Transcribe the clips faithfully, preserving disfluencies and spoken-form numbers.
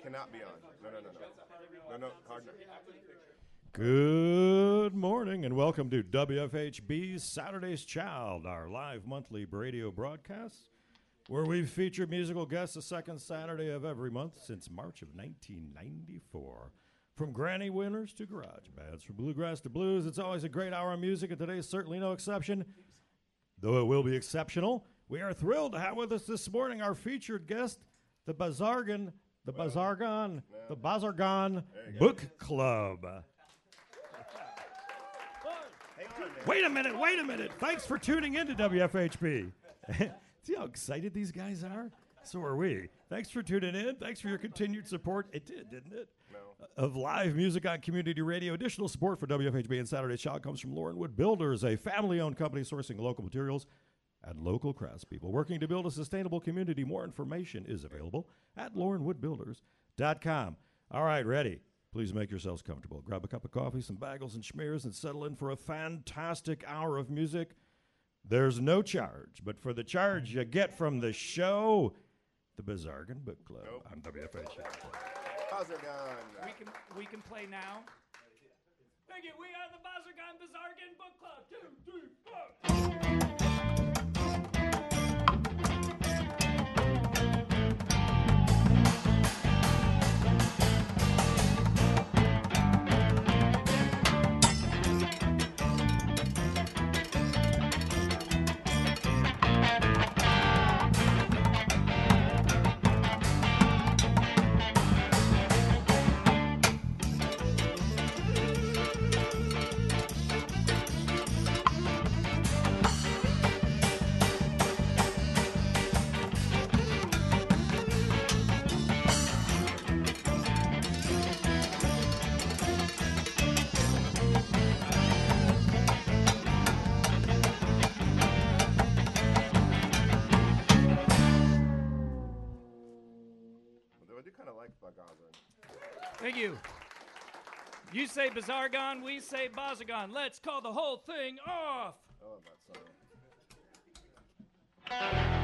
cannot be on. No, no, no, no. No, no, hard no. Good morning and welcome to W F H B's Saturday's Child, our live monthly radio broadcast, where we've featured musical guests the second Saturday of every month since March of nineteen ninety-four. From Granny Winners to garage bands, from bluegrass to blues, it's always a great hour of music, and today is certainly no exception, though it will be exceptional. We are thrilled to have with us this morning our featured guest, the Bazargan, the well, Bazargan, no. the Bazargan Book Club. Wait a minute, wait a minute. Thanks for tuning in to W F H B. See how excited these guys are? So are we. Thanks for tuning in. Thanks for your continued support. It did, didn't it? No. Of live music on community radio. Additional support for W F H B and Saturday's Child comes from Laurenwood Builders, a family-owned company sourcing local materials and local craftspeople, working to build a sustainable community. More information is available at laurenwood builders dot com. All right, ready? Please make yourselves comfortable. Grab a cup of coffee, some bagels and schmears, and settle in for a fantastic hour of music. There's no charge, but for the charge you get from the show, the Bazargan Book Club nope. on W F H. Bazargan. We can we can play now. Thank you. We are the Bazargan Bazargan Book Club. Two, three, four. Thank you. You say Bazargan, we say Bazargan. Let's call the whole thing off. I love that song.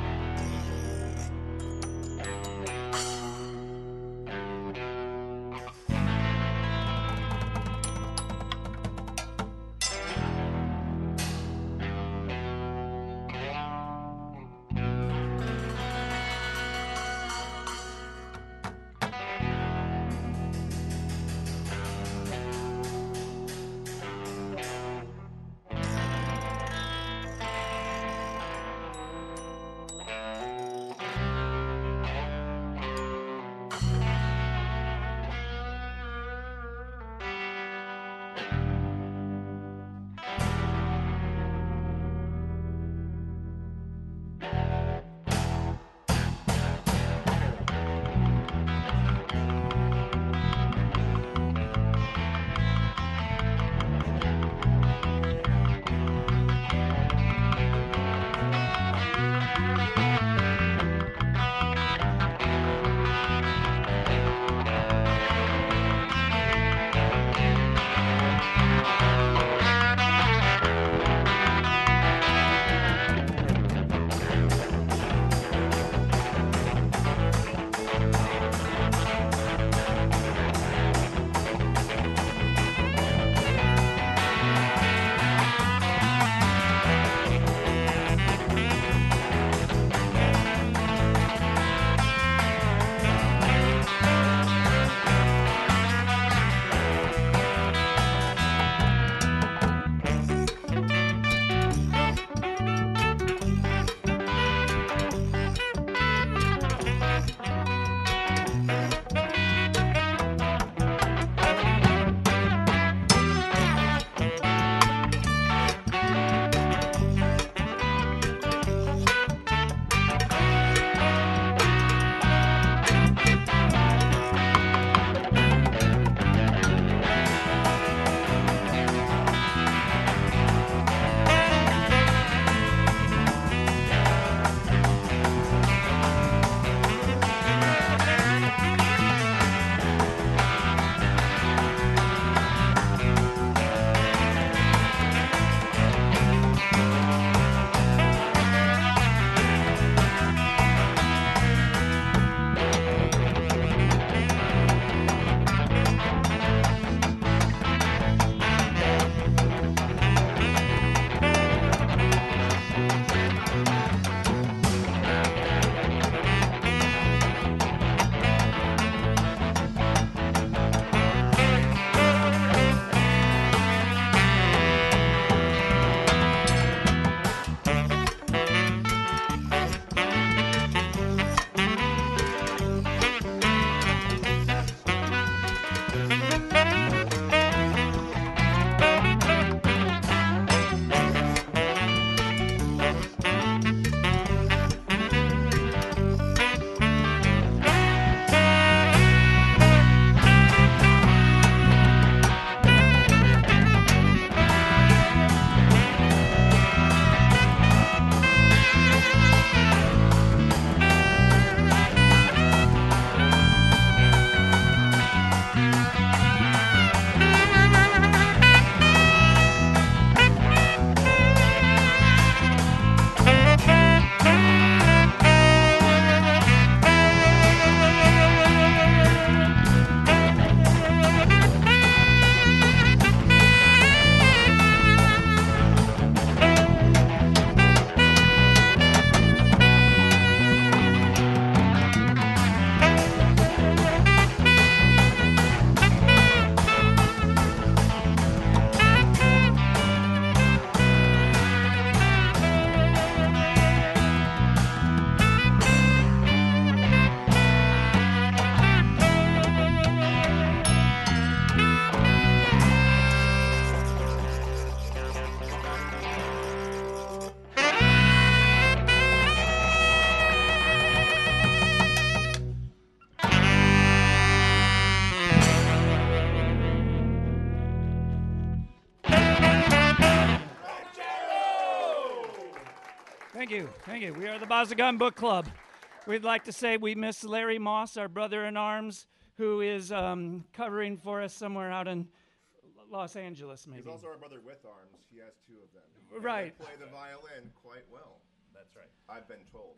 Thank you. Thank you. We are the Bazagan Book Club. We'd like to say we miss Larry Moss, our brother in arms, who is um, covering for us somewhere out in Los Angeles, maybe. He's also our brother with arms. He has two of them. And Right. they play the violin quite well. That's right. I've been told.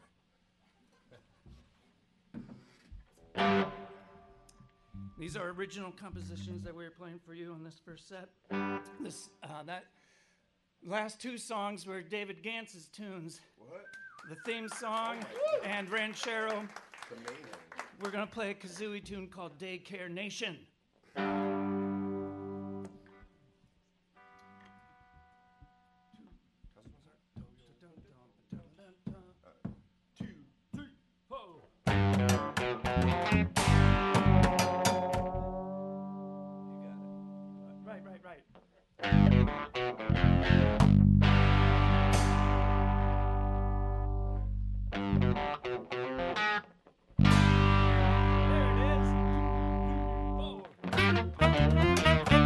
These are original compositions that we were playing for you on this first set. This uh, that last two songs were David Gantz's tunes. What? The theme song and Ranchero. It's amazing. We're gonna play a kazooie tune called Daycare Nation. Two, three, four. Right, right, right. There it is. Two, three, four.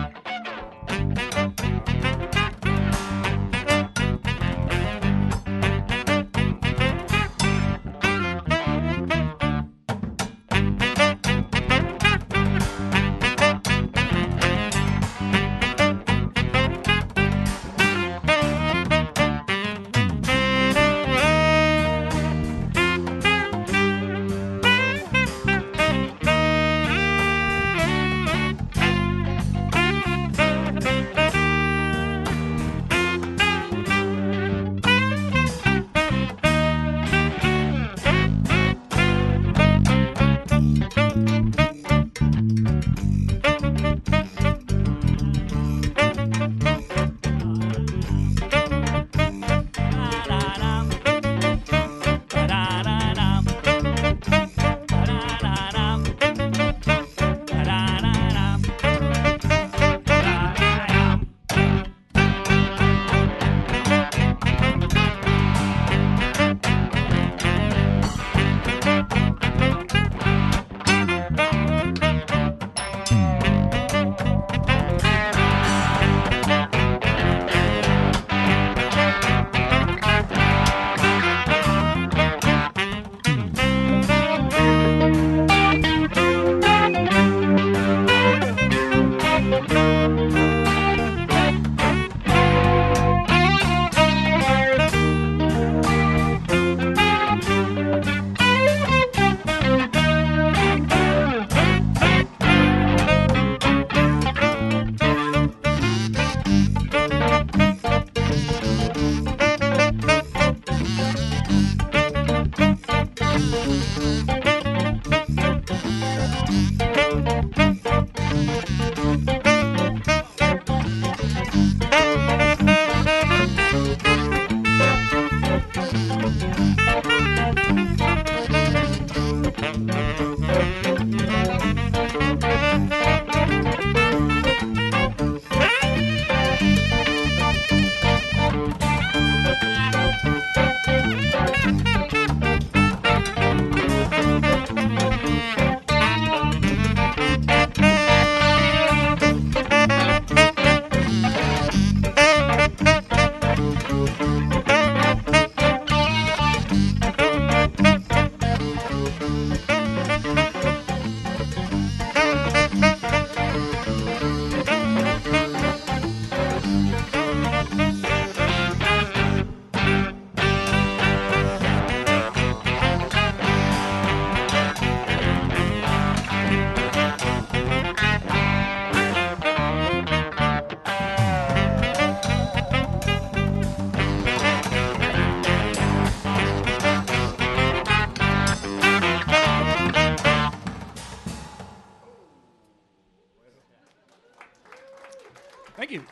Thank you.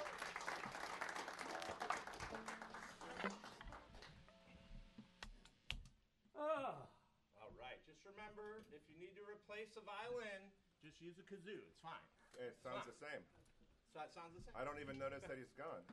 Ah, All right. Just remember, if you need to replace a violin, just use a kazoo. It's fine. It sounds the same. So it sounds the same. I don't even notice that he's gone.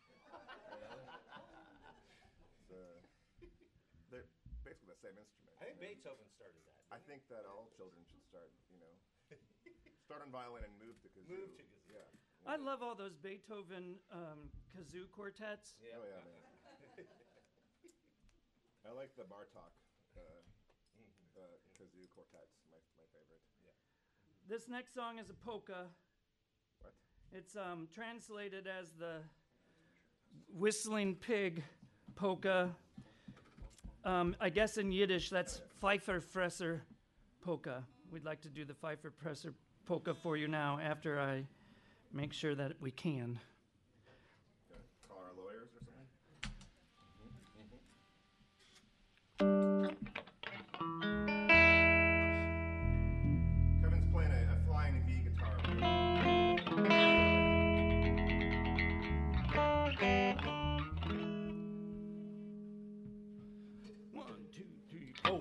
So, they're basically the same instrument. I think Beethoven started that. I think that all children should start, you know, start on violin and move to kazoo. Move to kazoo. Yeah. I love all those Beethoven um, kazoo quartets. Yeah. Oh yeah, man. I like the Bartok uh, uh, kazoo quartets. My my favorite. This next song is a polka. What? It's um, translated as the whistling pig polka. Um, I guess in Yiddish, that's Pfeifferfresser polka. We'd like to do the Pfeifferfresser polka for you now after I make sure that we can. Call our lawyers or something. Kevin's playing a, a flying V guitar. One, two, three, four.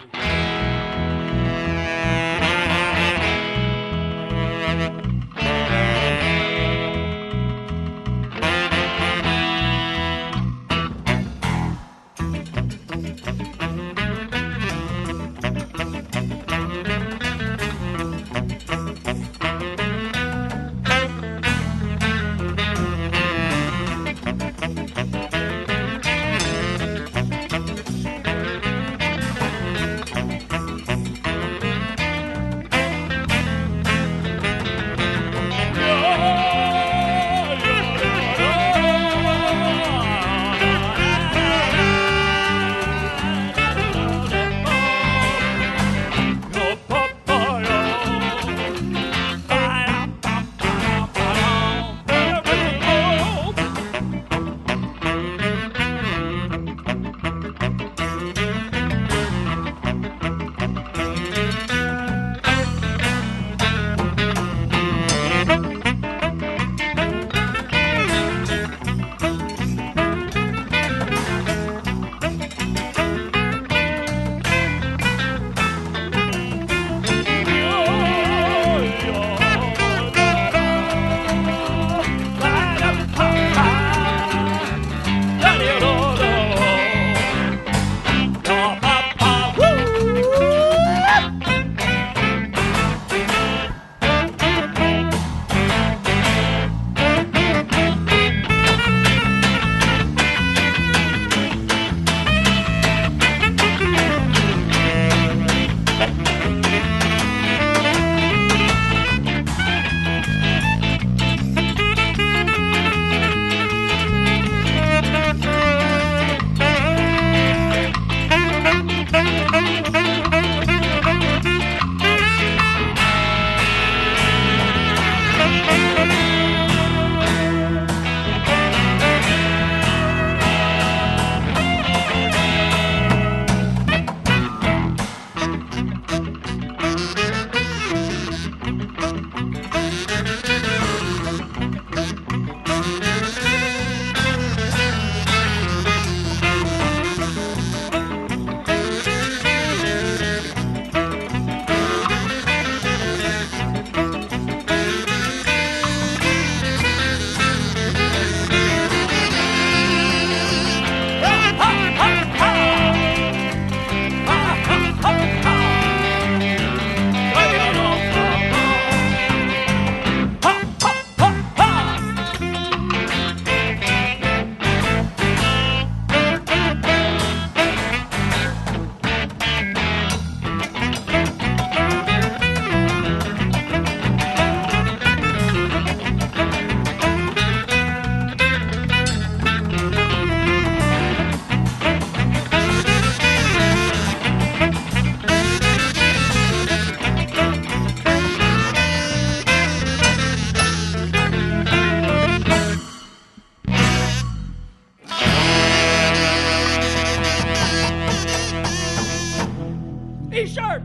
E sharp.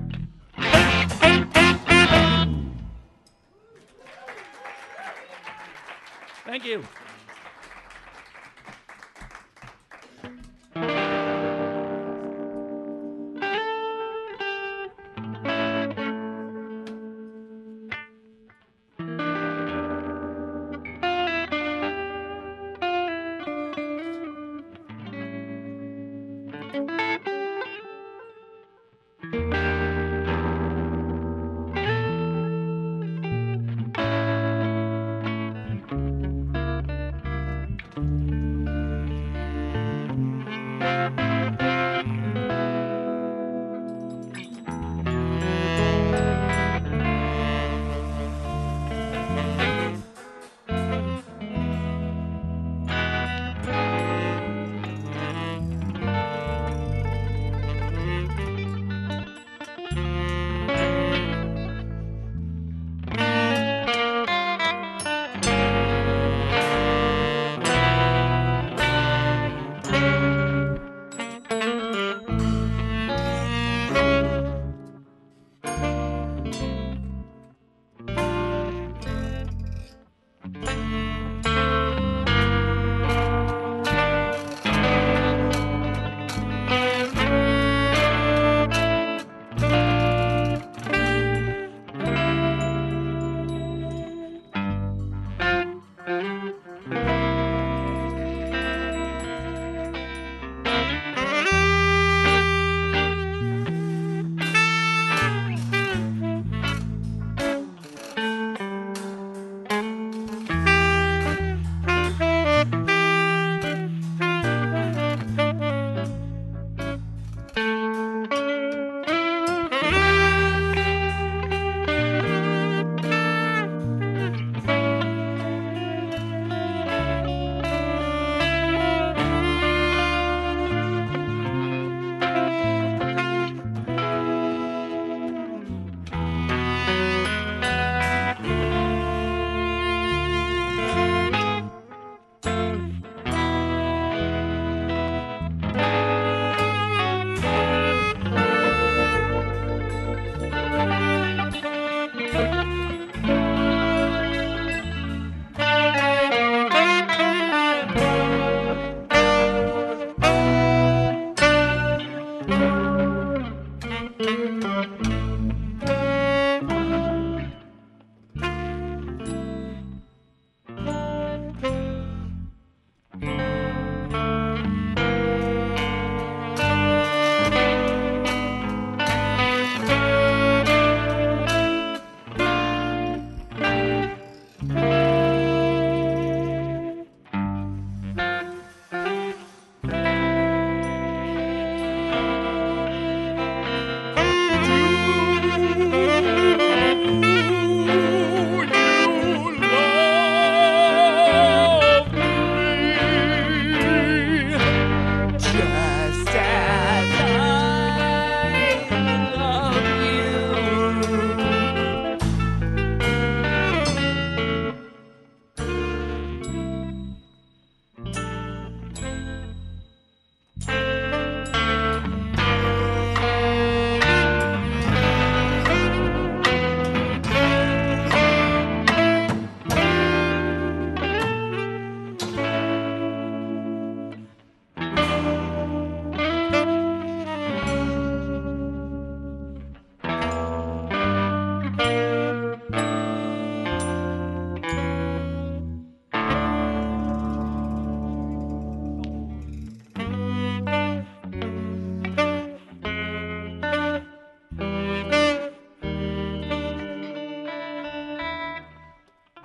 Thank you.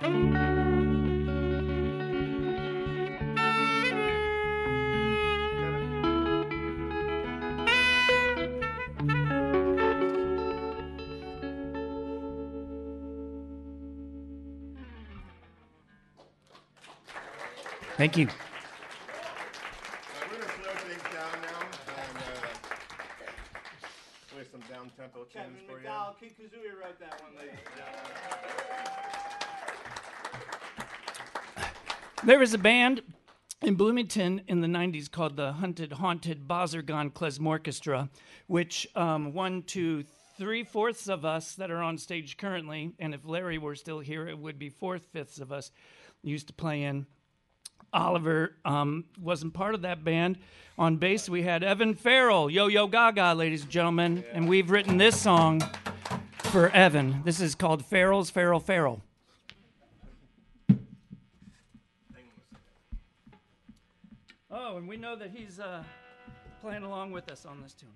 Thank you. Uh, we're gonna slow things down now and uh, play some down tempo tunes Kevin for you. McDowell, Kid Kazooie wrote that one, ladies and gentlemen. There was a band in Bloomington in the nineties called the Hunted Haunted Bazargan Klezmorchestra, which um, one, two, three-fourths of us that are on stage currently, and if Larry were still here, it would be fourth-fifths of us, used to play in. Oliver um, wasn't part of that band. On bass, we had Evan Farrell, Yo Yo Gaga, ladies and gentlemen, yeah. And we've written this song for Evan. This is called Farrell's Farrell Farrell. Oh, and we know that he's uh, playing along with us on this tune.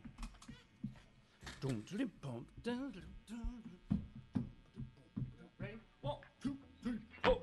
Ready? One, two, three, four.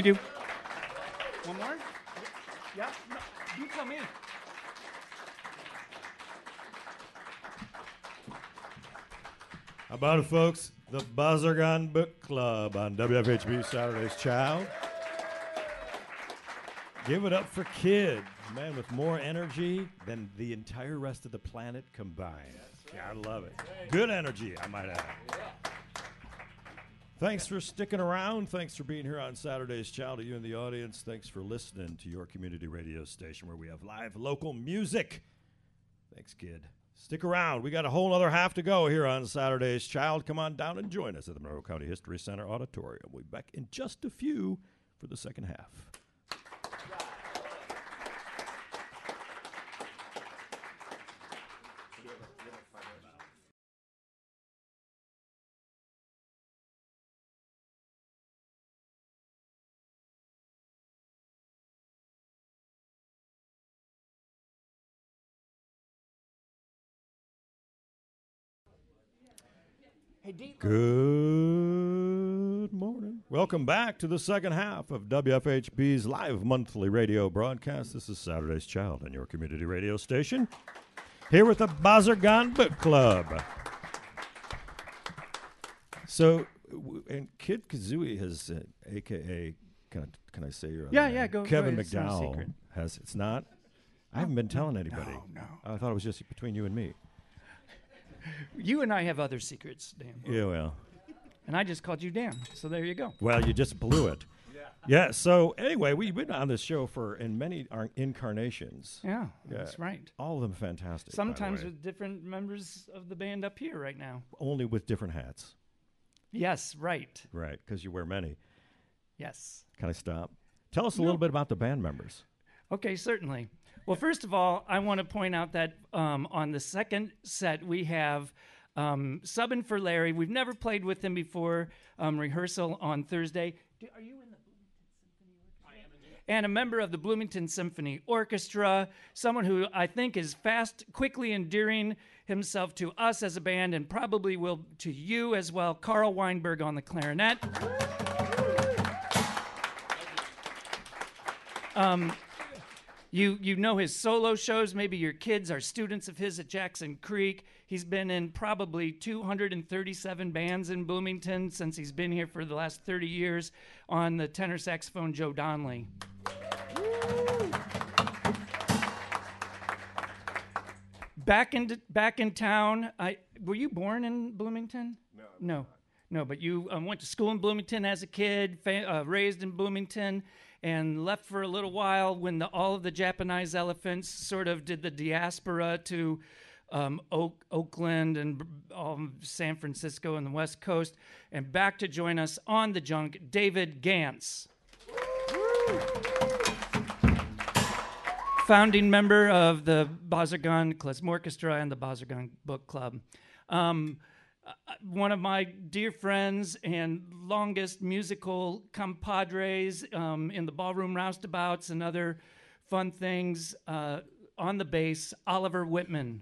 do one more? Yeah? No, you tell me. How about it, folks? The Bazargan Book Club on W F H B Saturday's Child. Give it up for Kid, man with more energy than the entire rest of the planet combined. Right. Yeah, I love it. Good energy, I might add. Yeah. Thanks for sticking around. Thanks for being here on Saturday's Child. To you in the audience, thanks for listening to your community radio station where we have live local music. Thanks, Kid. Stick around. We got a whole other half to go here on Saturday's Child. Come on down and join us at the Monroe County History Center Auditorium. We'll be back in just a few for the second half. Good morning. Welcome back to the second half of W F H B's live monthly radio broadcast. This is Saturday's Child on your community radio station. Here with the Bazargan Book Club. So, w- and Kid Kazooie has, uh, A K A, can I, can I say your other Yeah, name? yeah, go. Kevin go ahead. It's not a McDowell secret. has, it's not? I haven't been telling anybody. No, no. I thought it was just between you and me. You and I have other secrets, Dan. Yeah, well. And I just called you Dan, so there you go. Well, you just blew it. Yeah. Yeah. So anyway, we've been on this show for in many ar- incarnations. Yeah, Yeah. that's right. All of them fantastic. by the Sometimes way. with different members of the band up here right now. Only with different hats. Yes, right. Right, because you wear many. Yes. Can I stop? Tell us a No. little bit about the band members. Okay, certainly. Well, first of all, I want to point out that um, on the second set we have um, subbing for Larry. We've never played with him before. Um, rehearsal on Thursday. Do, are you in the Bloomington Symphony Orchestra? I am indeed. And a member of the Bloomington Symphony Orchestra, someone who I think is fast, quickly endearing himself to us as a band and probably will to you as well. Carl Weinberg on the clarinet. Um, You you know his solo shows. Maybe your kids are students of his at Jackson Creek. He's been in probably two hundred thirty-seven bands in Bloomington since he's been here for the last thirty years on the tenor saxophone, Joe Donnelly. Back in back in town. I were you born in Bloomington? No. No, no. But you um, went to school in Bloomington as a kid, fa- uh, raised in Bloomington, and left for a little while when the, all of the Japanese elephants sort of did the diaspora to um, Oak, Oakland and um, San Francisco and the West Coast, and back to join us on the junk, David Gantz. Founding member of the Bazargan Klezmer Orchestra and the Bazargan Book Club. Um, uh, one of my dear friends and longest musical compadres um, in the ballroom roustabouts and other fun things, uh, on the bass, Oliver Whitman.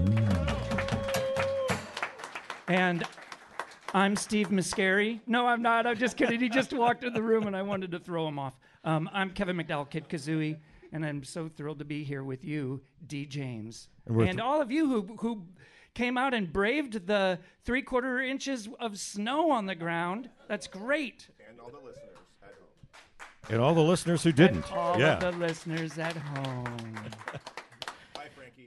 And I'm Steve Mascari. No, I'm not. I'm just kidding. He just walked in the room and I wanted to throw him off. Um, I'm Kevin McDowell, Kid Kazooie. And I'm so thrilled to be here with you, D. James. And, and all of you who who came out and braved the three-quarter inches of snow on the ground. That's great. And all the listeners at home. And all the listeners who didn't. And all yeah. of the listeners at home. Bye, Frankie.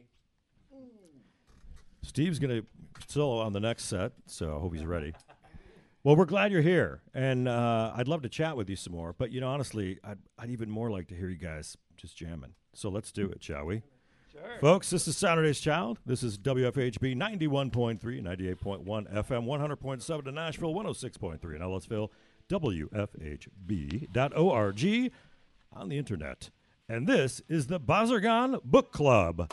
Steve's going to solo on the next set, so I hope he's ready. Well, we're glad you're here, and uh, I'd love to chat with you some more. But, you know, honestly, I'd, I'd even more like to hear you guys just jamming. So let's do it, shall we? Sure. Folks, this is Saturday's Child. This is W F H B ninety-one point three, ninety-eight point one F M, one hundred point seven in Nashville, one oh six point three in Ellisville, W F H B dot org on the internet. And this is the Bazargan Book Club.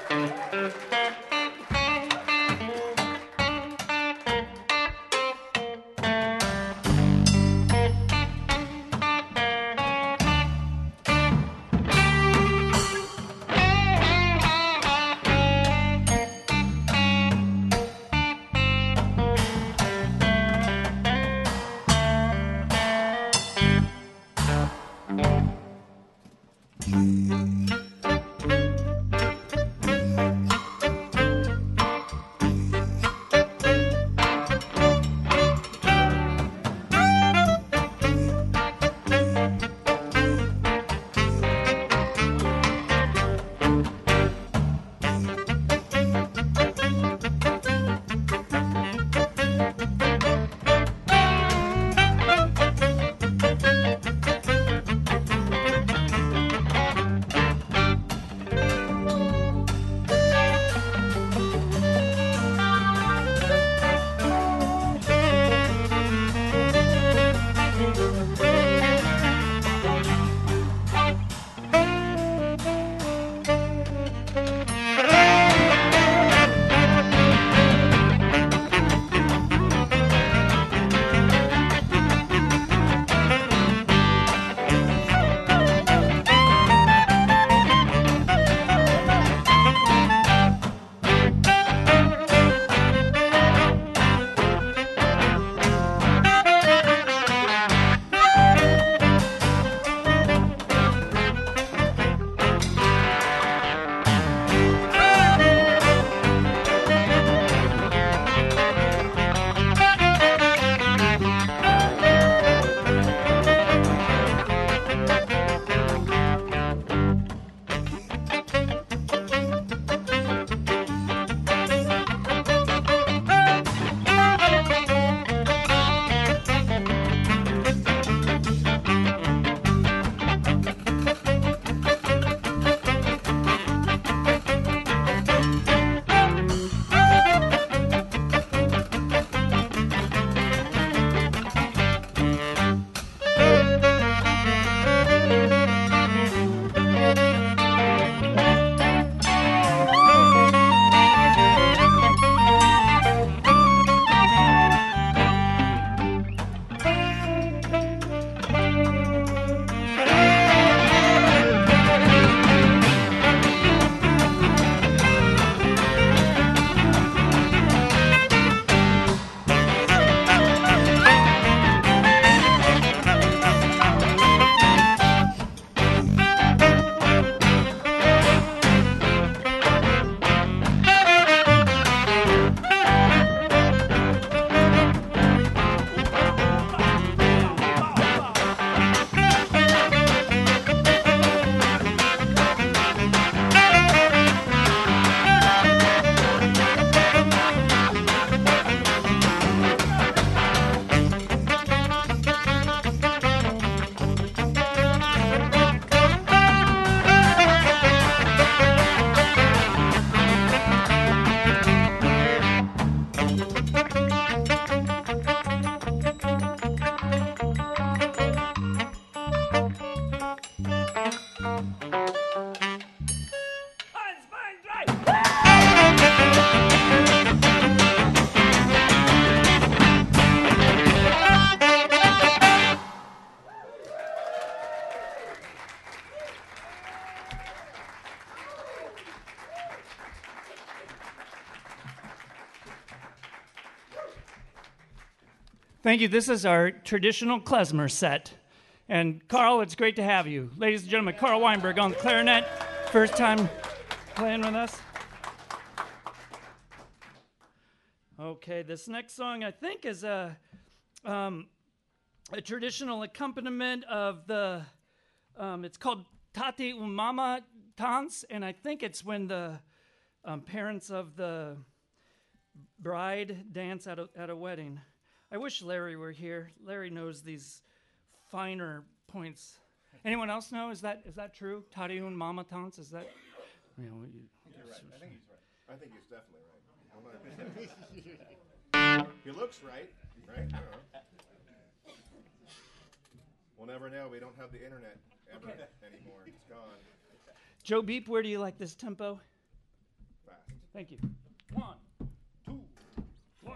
Thank you. This is our traditional klezmer set. And Carl, it's great to have you. Ladies and gentlemen, Carl Weinberg on the clarinet. First time playing with us. Okay, this next song I think is a, um, a traditional accompaniment of the, um, it's called Tati und Mama Tanz, and I think it's when the um, parents of the bride dance at a, at a wedding. I wish Larry were here. Larry knows these finer points. Anyone else know? Is that is that true? Tati und Mama Tanz? Is that? You know, you, I think you're right. I think he's right. I think he's definitely right. He looks right, right? I don't know. We'll never know. We don't have the internet ever Okay. anymore. It's gone. Joe Beep, where do you like this tempo? Thank you. One, two, one.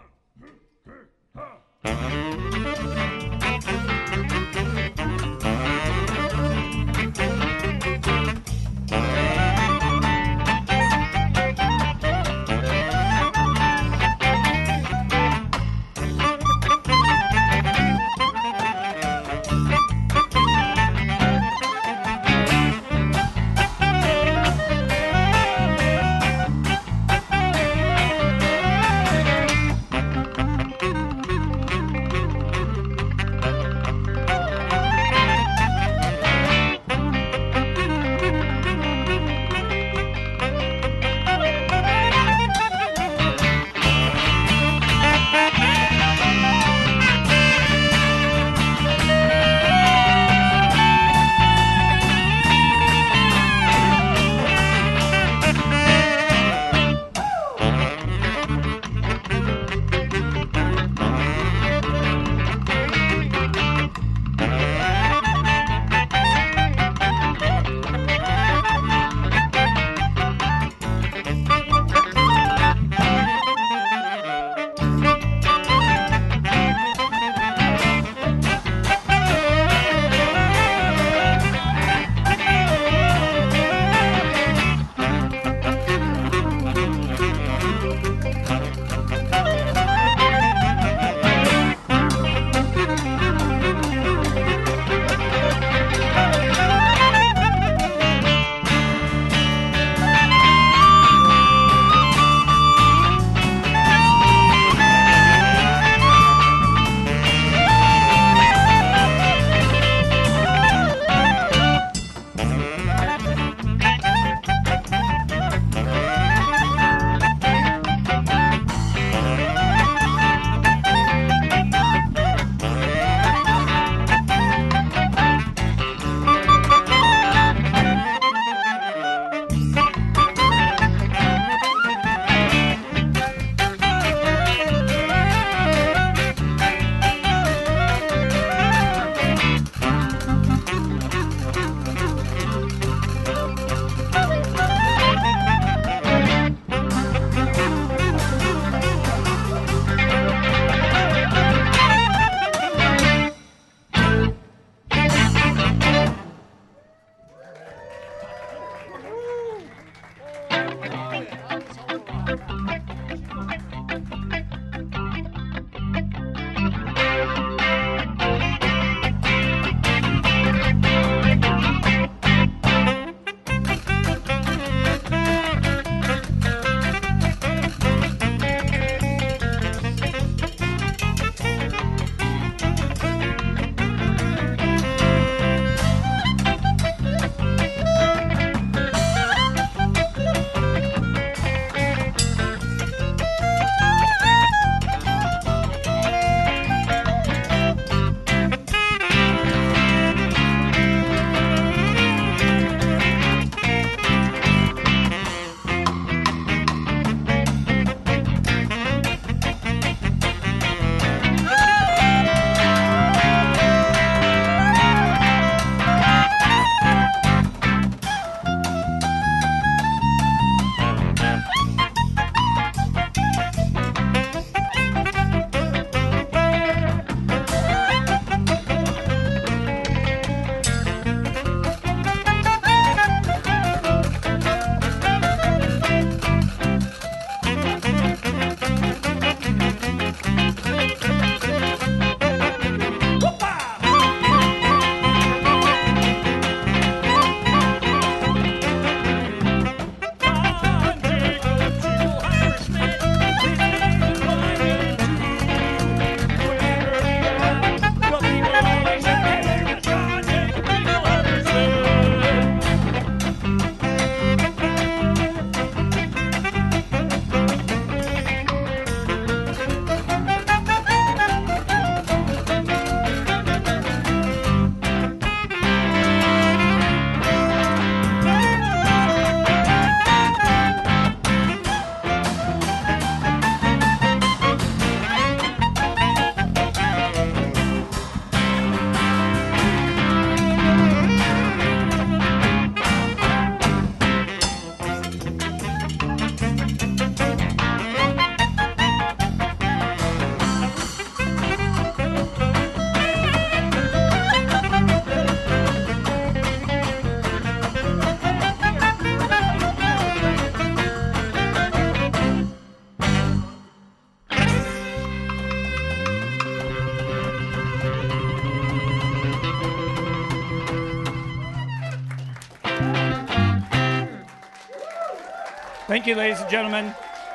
Thank you, ladies and gentlemen.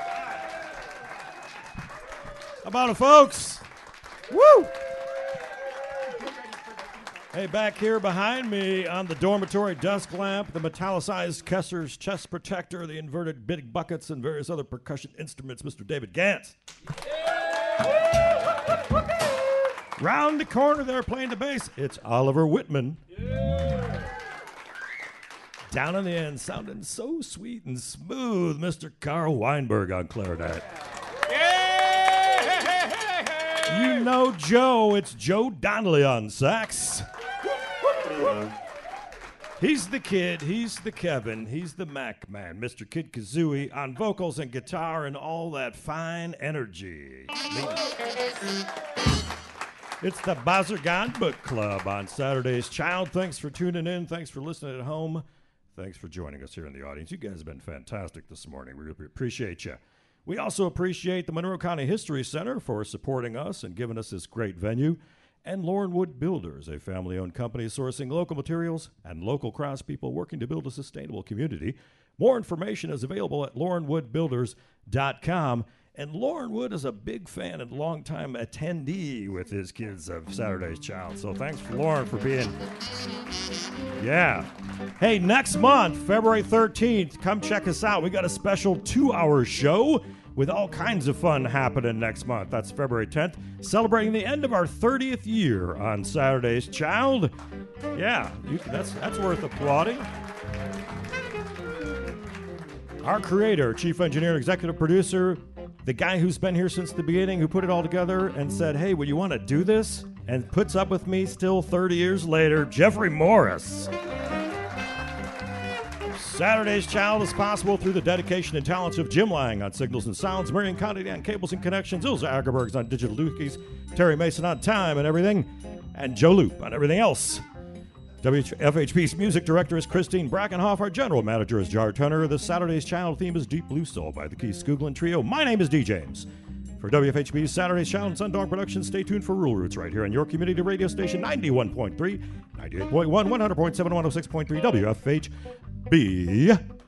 How about it, folks? Woo! Hey, back here behind me on the dormitory desk lamp, the metallicized Kesser's chest protector, the inverted big buckets, and various other percussion instruments, Mister David Gantz. Round the corner there playing the bass, it's Oliver Whitman. Down in the end, sounding so sweet and smooth, Mister Carl Weinberg on clarinet. You know Joe, it's Joe Donnelly on sax. He's the kid, he's the Kevin, he's the Mac man, Mister Kid Kazooie on vocals and guitar and all that fine energy. It's the Bazargan Book Club on Saturday's Child. Thanks for tuning in. Thanks for listening at home. Thanks for joining us here in the audience. You guys have been fantastic this morning. We really appreciate you. We also appreciate the Monroe County History Center for supporting us and giving us this great venue, and Laurenwood Builders, a family-owned company sourcing local materials and local craftspeople working to build a sustainable community. More information is available at lauren wood builders dot com. And Lauren Wood is a big fan and longtime attendee with his kids of Saturday's Child. So thanks, for Lauren, for being... Yeah. Hey, next month, February thirteenth, come check us out. We got a special two-hour show with all kinds of fun happening next month. That's February tenth, celebrating the end of our thirtieth year on Saturday's Child. Yeah, you, that's, that's worth applauding. Our creator, chief engineer, executive producer, the guy who's been here since the beginning, who put it all together and said, hey, would you want to do this? And puts up with me still thirty years later, Jeffrey Morris. Saturday's Child is possible through the dedication and talents of Jim Lang on Signals and Sounds, Marion Conti on Cables and Connections, Ilza Ackerbergs on Digital Dookies, Terry Mason on Time and everything, and Joe Loop on everything else. W F H P's music director is Christine Brackenhoff. Our general manager is Jar Turner. The Saturday's Child theme is Deep Blue Soul by the Keith Skoglund Trio. My name is D. James. For W F H P's Saturday's Child and Sundog Productions, stay tuned for Rural Roots right here on your community radio station ninety-one point three, ninety-eight point one, one hundred point seven, one oh six point three W F H B.